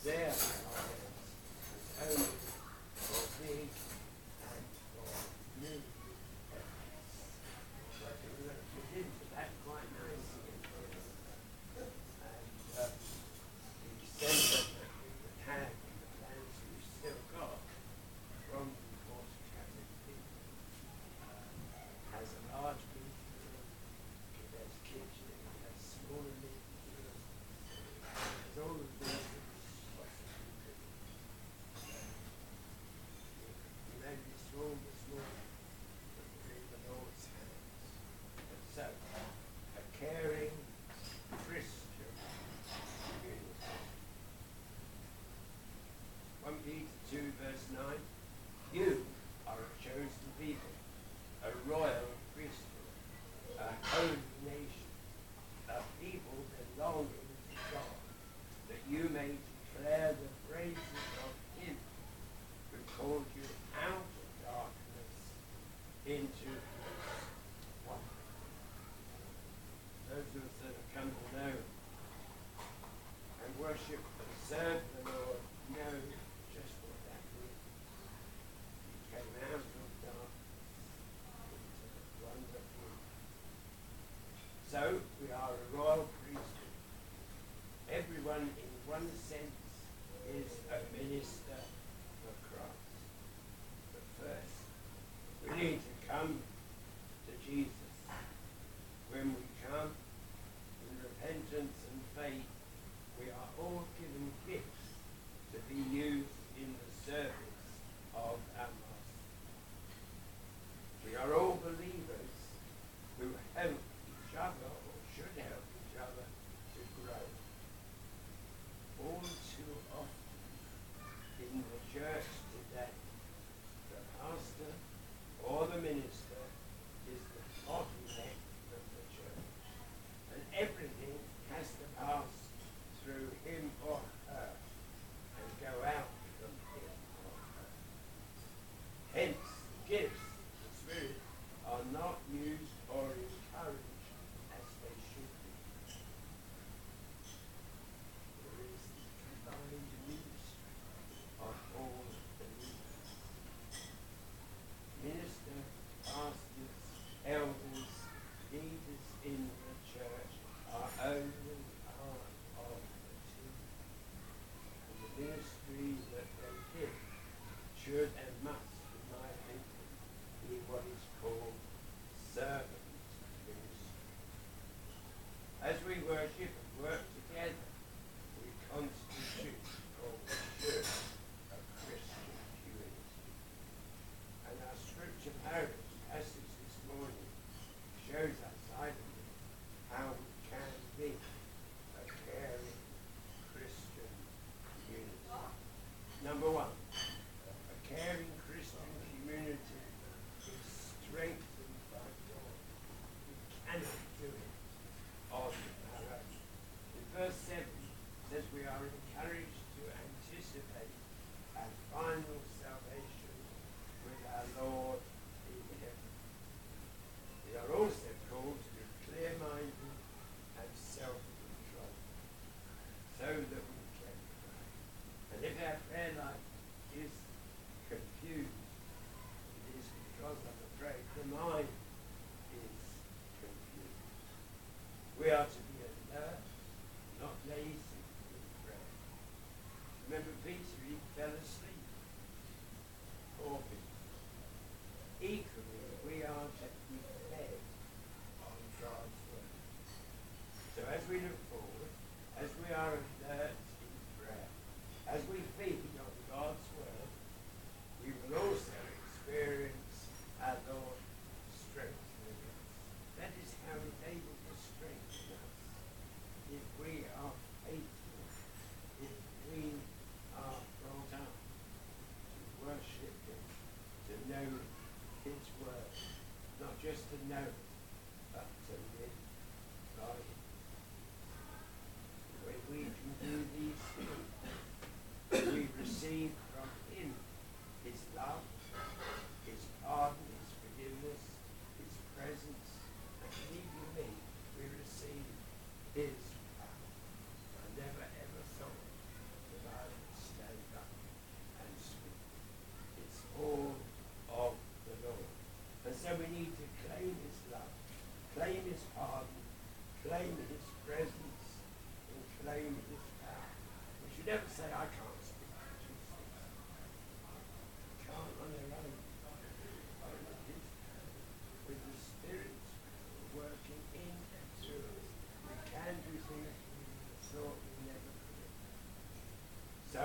their lives as only for big and for new efforts. But we did that quite nicely in here. And the centre that we would have in the plans we've still got from the Water Catholic people has a large meeting room, it has kitchen, it has smaller meeting room, it has all of these things possibly could. We made this small this morning, but we're in the Lord's hands. And so, a caring Christian community. 1 Peter 2 verse 9, you are a chosen people, a royal priesthood, a holy nation, a people belonging to God, that you may declare the praises of him who called you out of darkness into his wonderful. Those of us that have come to know and worship and serve the Lord know just what that means. He came out of darkness into the wonderful. So we are a royal priesthood. Everyone in one sense is a minister for Christ. But first, we need to come to Jesus. When we come in repentance and faith, we are all given gifts to be used in the service of our Master. We are all believers who help each other, or should help each other, to grow. All too often in the church today, the pastor or the minister is the bottleneck of the church, and everything has to pass through him or her and go out from him or her. Hence, the gifts of the Spirit are not used or encouraged as they should be. There is the combined ministry of all believers. Minister, pastors, elders, leaders in the church are only part of the team. And the ministry that they give should and must, in my opinion, be what is called servant ministry. As we worship and work together, we constitute, or we should, a Christian community. And our scripture passage this morning shows us, I believe, how we can be a caring Christian community. Number one, a caring Christian community is strengthened by God. We cannot do it on our own. In verse 7 says we are encouraged to anticipate our final salvation with our Lord in heaven. We are also called to be clear-minded and self-controlled so that we can pray. And if our prayer life is confused, it is because, I'm afraid, the mind is confused. We are to be alert, not lazy in prayer. Remember Peter, he fell asleep. Poor Peter. Equally, we are to be fed on God's word. So as we look forward, as we are alert in prayer, as we feed on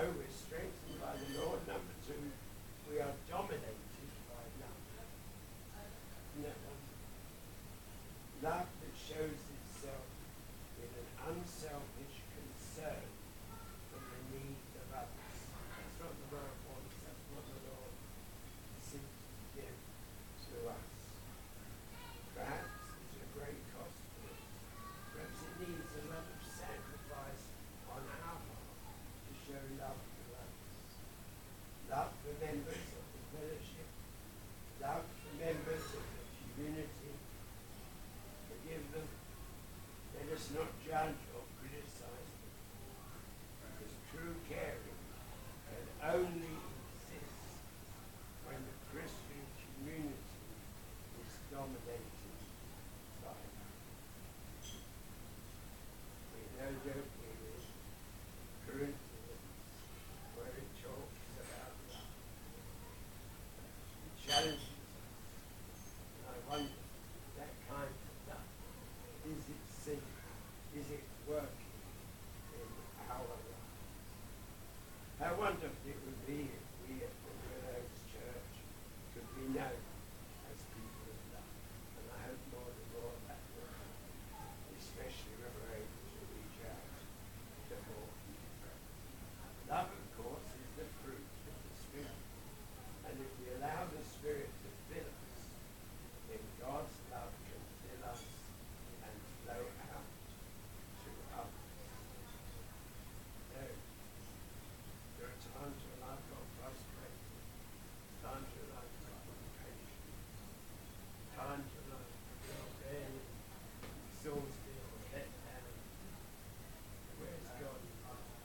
we're strengthened by the Lord. Number two, we are dominated by love. Isn't that wonderful? Love that shows itself in an unselfish concern for the needs of others. That's what the Lord wants. That's what the Lord seeks to give to us. Perhaps it's a great cost for us. Perhaps it needs a lot of sacrifice on our part to show love to others. Love for members of the fellowship. Love for members of the community. Forgive them. Let us not judge or criticize them. Because true caring can only exist when the Christian community is dominated by love. We know, don't we, in Corinthians, where it talks about love. It challenges us. And I wonder, that kind of love, is it seen? Is it working in our lives? How wonderful it would be if we at the Widows Church could be known as people of love. And I hope more and more that will happen, especially when we're able to reach out to more people. Love, of course, is the fruit of the Spirit. And if we allow the Spirit to fill us, then God's love can fill us and flow out to others. There are times when I've got frustrated, times when I've got impatient, times when I feel really exhausted or let down. Where's God in my life?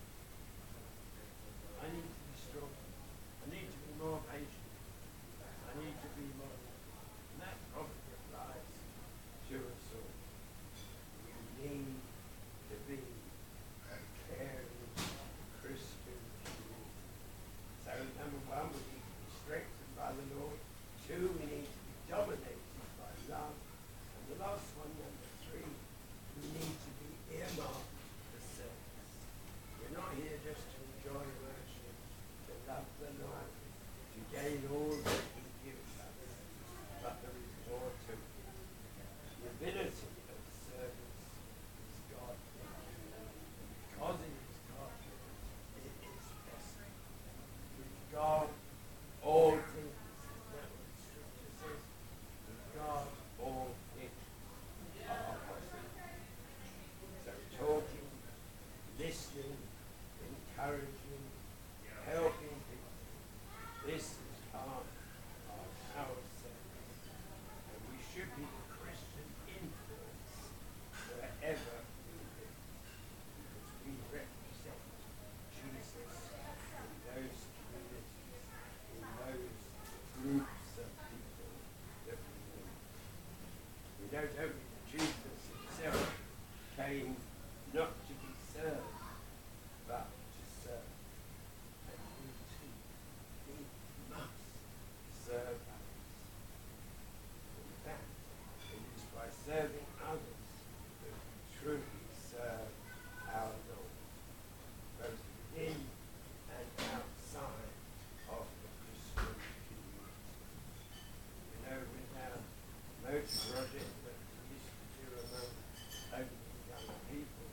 I need to be strong. I need to be more patient. I need to be more. And that probably applies to us all. You need to be a caring Christian community. So number one, we need to be strengthened by the Lord. Two, we need to be dominated by love. And the last one, number three, we need to be earmarked for service. We're not here just to enjoy worship, to love the Lord, to gain all that He gives us, but there is more to it. The ability of service is God. Because it is God, it is possible. With God, all things, is that what the Scripture says? With God, all things are possible. So talking, listening, encouraging, helping people, this is part of our service. And we should be the Christian influence wherever we live. Because we represent Jesus in those communities, in those groups of people that we meet. We know, don't we, that Jesus himself came not to be served, but to serve. And we too, we must serve others. In fact, it is by serving others that we truly serve our Lord, both within and outside of the Christian community. You know, with our motor project that we used to do among hopefully young people,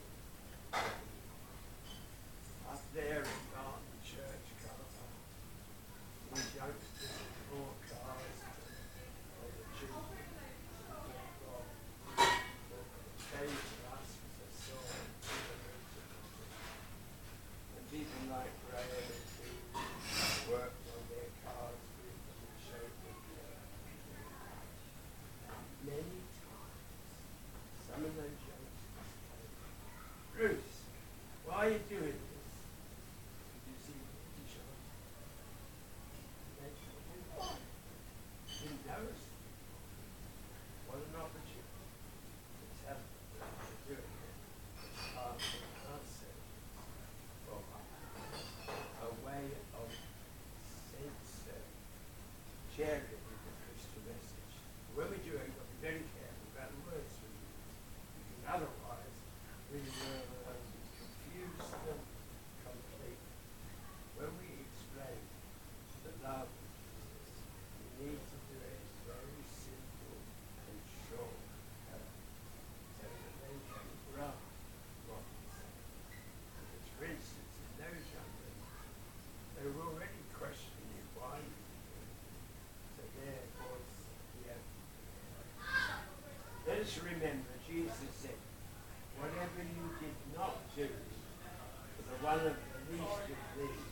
up there in Martin Church car park, these youngsters in 4 cars on the children what changed for us was I saw and people like Graham and who worked on their cars with them and showed them many times some of those youngsters came, Bruce, why are you doing this? Did you see the shot? They didn't know us. What an opportunity to tell them that we're doing it as part of our service for others. remember, Jesus said, whatever you did not do for the one of the least of these,